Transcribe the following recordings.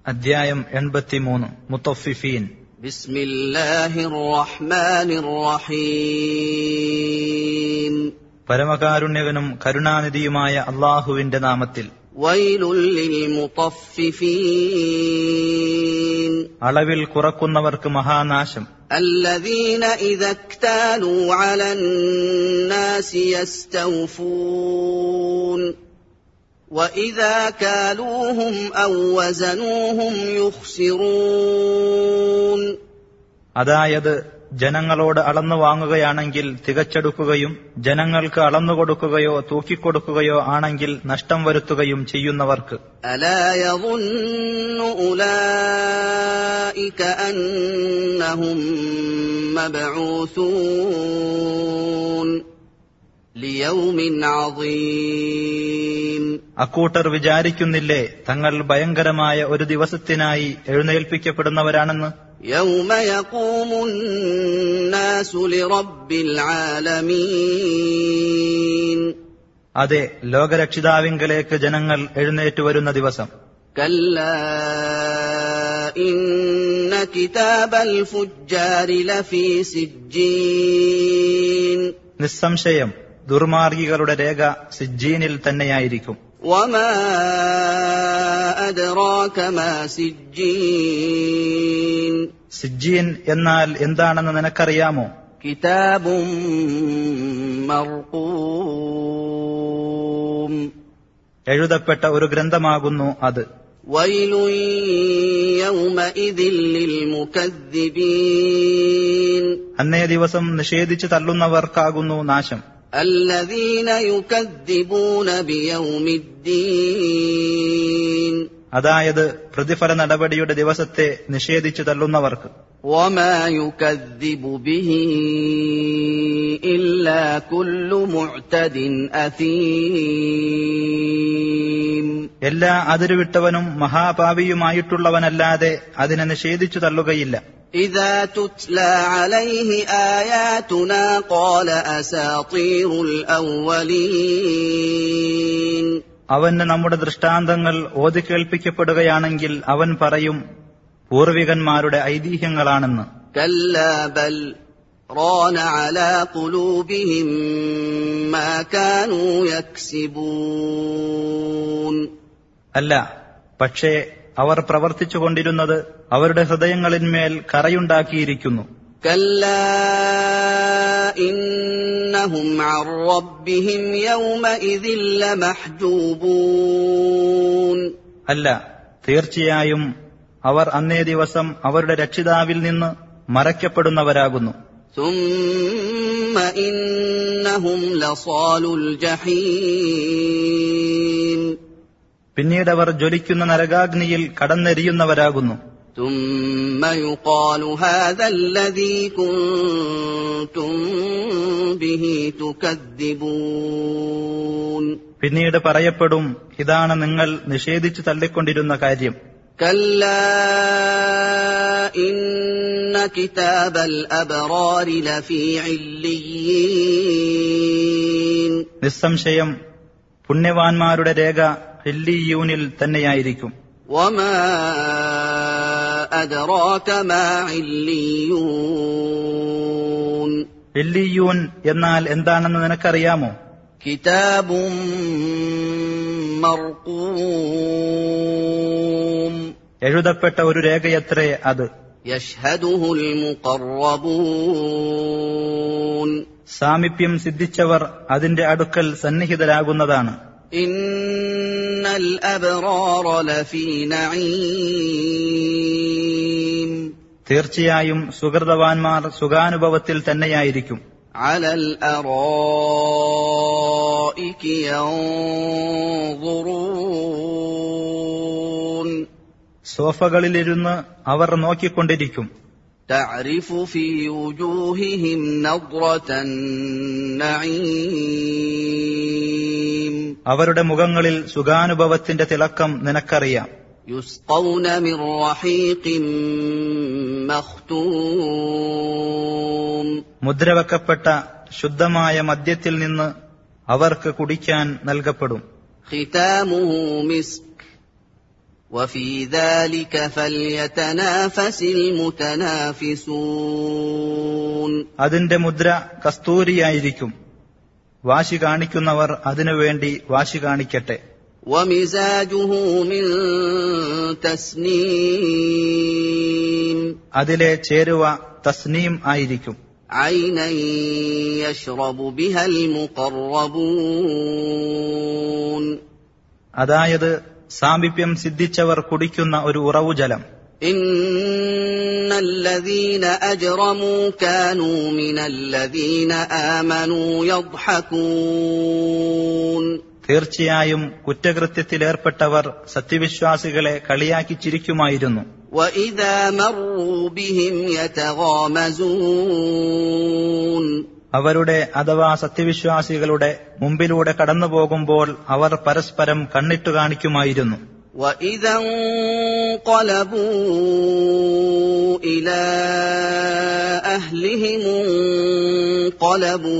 അധ്യായം 83 മുത്തഫിഫീൻ. ബിസ്മില്ലാഹിർ റഹ്മാനിർ റഹീം. പരമകാരുണ്യകനും കരുണാനിധിയുമായ അല്ലാഹുവിന്റെ നാമത്തിൽ. വൈലുൽ ലിൽ മുത്തഫിഫീൻ. അളവിൽ കുറക്കുന്നവർക്ക് മഹാനാശം. അല്ലദീന ഇദാ ക്താലൂ അലൻ നാസി യസ്തൗഫൂൻ وَإِذَا كَالُوهُمْ أَوْ وَزَنُوهُمْ يُخْسِرُونَ. അതായത് ജനങ്ങളോട് അളന്നു വാങ്ങുകയാണെങ്കിൽ തികച്ചെടുക്കുകയും ജനങ്ങൾക്ക് അളന്നുകൊടുക്കുകയോ തൂക്കിക്കൊടുക്കുകയോ ആണെങ്കിൽ നഷ്ടം വരുത്തുകയും ചെയ്യുന്നവർക്ക്. അലാ യظُنُّ ഉലൈക അന്നഹും മബ്ഊസൂൻ ലിയൗമിൻ അദീം. അക്കൂട്ടർ വിചാരിക്കുന്നില്ലേ തങ്ങൾ ഭയങ്കരമായ ഒരു ദിവസത്തിനായി എഴുന്നേൽപ്പിക്കപ്പെടുന്നവരാണെന്ന്. യൗമ യഖൂമുൻ നാസു ലിറബ്ബിൽ ആലമീൻ. അതെ, ലോകരക്ഷിതാവിങ്കലേക്ക് ജനങ്ങൾ എഴുന്നേറ്റു വരുന്ന ദിവസം. കല്ലാ ഇന്ന കിതാബൽ ഫുജ്ജാരി ലഫീ സിജ്ജീൻ. നിസ്സംശയം ദുർമാർഗികളുടെ രേഖ സിജ്ജീനിൽ തന്നെയായിരിക്കും. വമാ അദ്റാക മാ സിജ്ജീൻ. സിജ്ജീൻ എന്നാൽ എന്താണെന്ന് നിനക്കറിയാമോ? കിതാബും മർഖൂം. എഴുതപ്പെട്ട ഒരു ഗ്രന്ഥമാകുന്നു അത്. വൈലുൻ യൗമഇദിൻ ലിൽ മുകദ്ദിബീൻ. അന്നേ ദിവസം നിഷേധിച്ചു തള്ളുന്നവർക്കാകുന്നു നാശം. അല്ലദീന യുകദ്ദിബൂന ബിയൗമിദ്ദീൻ. അതായത് പ്രതിഫല നടപടിയുടെ ദിവസത്തെ നിഷേധിച്ചു തള്ളുന്നവർക്ക്. വമാ യുകദ്ദിബു ബിഹി ഇല്ലാ കുല്ലു മുഅ്തദിൻ അസീം. എല്ലാ അതിരുവിട്ടവനും മഹാപാപിയുമായിട്ടുള്ളവനല്ലാതെ അതിനെ നിഷേധിച്ചു തള്ളുകയില്ല. ഇദാ തുത്ലാ അലൈഹി ആയാതുനാ ഖാല അസാതീറുൽ അവ്വലീൻ. അവന് നമ്മുടെ ദൃഷ്ടാന്തങ്ങൾ ഓതിക്കേൾപ്പിക്കപ്പെടുകയാണെങ്കിൽ അവൻ പറയും പൂർവികന്മാരുടെ ഐതിഹ്യങ്ങളാണെന്ന്. കല്ലാ ബൽ റാന അലാ ഖുലൂബിഹിം മാ കാനൂ യക്സിബൂൻ. അല്ല, പക്ഷേ അവർ പ്രവർത്തിച്ചുകൊണ്ടിരുന്നത് അവരുടെ ഹൃദയങ്ങളിന്മേൽ കറയുണ്ടാക്കിയിരിക്കുന്നു. കല്ലാ ഇന്നഹും അൻ റബ്ബിഹിം യൗമഇദിൻ ലമഹ്ജൂബൂൻ. അല്ല, തീർച്ചയായും അവർ അന്നേ ദിവസം അവരുടെ രക്ഷിതാവിൽ നിന്ന് മറയ്ക്കപ്പെടുന്നവരാകുന്നു. സുമ്മ ഇന്നഹും ലസാലുൽ ജഹീം. പിന്നീടവർ ജ്വലിക്കുന്ന നരകാഗ്നിയിൽ കടന്നെരിയുന്നവരാകുന്നു. ثم يقال هذا الذي كنتم به تكذبون. പിന്നീട് പറയപ്പെടും, ഇതാണ് നിങ്ങൾ നിഷേധിച്ചു തള്ളിക്കൊണ്ടിരുന്ന കാര്യം. كلا إن كتاب الأبرار لفي عليين. നിസ്സംശയം പുണ്യവാന്മാരുടെ രേഖ ഇല്ലിയൂനിൽ തന്നെയായിരിക്കും. وما أدراك ما عليون. ഇല്ലിയൂൻ എന്നാൽ എന്താണെന്ന് നിനക്കറിയാമോ? കിതാബും മർഖൂം. എഴുതപ്പെട്ട ഒരു രേഖയത്രേ അത്. യശ്ഹദുഹുൽ മുഖറബൂൻ. സാമീപ്യം സിദ്ധിച്ചവർ അതിന്റെ അടുക്കൽ സന്നിഹിതരാകുന്നതാണ്. ഇന്നൽ അബ്റാറ ലഫീ നഈം. തീർച്ചയായും സുഹൃതവാന്മാർ സുഖാനുഭവത്തിൽ തന്നെയായിരിക്കും. അലൽ അറായികി യൻദുറൂൻ. സോഫകളിലിരുന്ന് അവർ നോക്കിക്കൊണ്ടിരിക്കും. തഅരിഫു ഫീ വുജൂഹിഹിം നദ്റതൻ നഈം. അവരുടെ മുഖങ്ങളിൽ സുഖാനുഭവത്തിന്റെ തിളക്കം നിനക്കറിയാം. യുസ്ഖൗന മിർ റഹീഖിൻ മഖ്തൂം. മുദ്രവെക്കപ്പെട്ട ശുദ്ധമായ മദ്യത്തിൽ നിന്ന് അവർക്ക് കുടിക്കാൻ നൽകപ്പെടും. ഖിതാമുഹു മിസ്ക് وفي ذلك فليتنافس المتنافسون. അതിന്റെ മുദ്ര കസ്തൂരിയായിരിക്കും. വാശി കാണിക്കുന്നവർ അതിനുവേണ്ടി വാശി കാണിക്കട്ടെ. ومزاجه من تسنيم. അതിലെ ചേരുവ തസ്നീം ആയിരിക്കും. عينا يشرب بها المقربون. അതായത് സാമീപ്യം സിദ്ധിച്ചവർ കുടിക്കുന്ന ഒരു ഉറവുജലം. إن الذين أجرموا كانوا من الذين آمنوا يضحكون. തീർച്ചയായും കുറ്റകൃത്യത്തിലേർപ്പെട്ടവർ സത്യവിശ്വാസികളെ കളിയാക്കി ചിരിക്കുമായിരുന്നു. وإذا مروا بهم يتغامزون. അവരുടെ അഥവാ സത്യവിശ്വാസികളുടെ മുമ്പിലൂടെ കടന്നുപോകുമ്പോൾ അവർ പരസ്പരം കണ്ണിട്ടു കാണിക്കുമായിരുന്നു. وإذا انقلبوا إلى أهلهم انقلبوا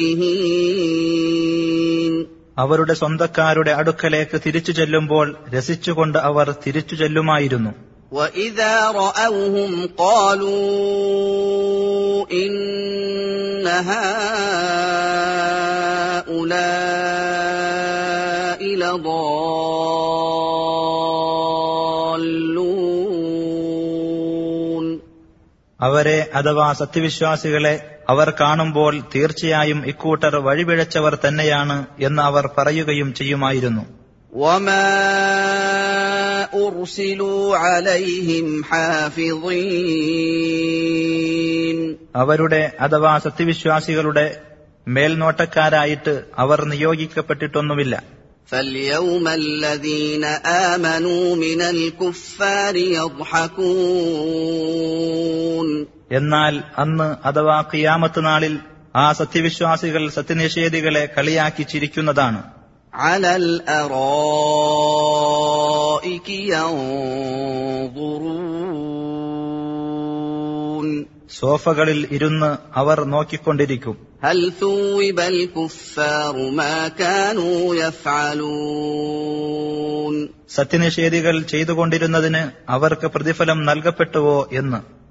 فكهين. അവരുടെ സ്വന്തക്കാരുടെ അടുക്കലേക്ക് തിരിച്ചു ചെല്ലുമ്പോൾ രസിച്ചുകൊണ്ട് അവർ തിരിച്ചു ചെല്ലുമായിരുന്നു. وإذا رأوهم قالوا إن هؤلاء لضالون. അവരെ അഥവാ സത്യവിശ്വാസികളെ അവർ കാണുമ്പോൾ തീർച്ചയായും ഇക്കൂട്ടർ വഴിപിഴച്ചവർ തന്നെയാണ് എന്ന് അവർ പറയുകയും ചെയ്യുമായിരുന്നു. وما أرسلوا عليهم حافظين. അവരുടെ അഥവാ സത്യവിശ്വാസികളുടെ മേൽനോട്ടക്കാരായിട്ട് അവർ നിയോഗിക്കപ്പെട്ടിട്ടൊന്നുമില്ല. فاليوم الذين آمنوا من الكفار يضحكون. എന്നാൽ അന്ന് അഥവാ ഖിയാമത്ത് നാളിൽ ആ സത്യവിശ്വാസികൾ സത്യനിഷേധികളെ കളിയാക്കി ചിരിക്കുന്നതാണ്. على الأرائك ينظرون. സോഫകളിൽ ഇരുന്ന് അവർ നോക്കിക്കൊണ്ടിരിക്കും. هل ثوب الكفار ما كانوا يفعلون. സത്യനിഷേധികൾ ചെയ്തുകൊണ്ടിരുന്നതിന് അവർക്ക് പ്രതിഫലം നൽകപ്പെട്ടുവോ എന്ന്.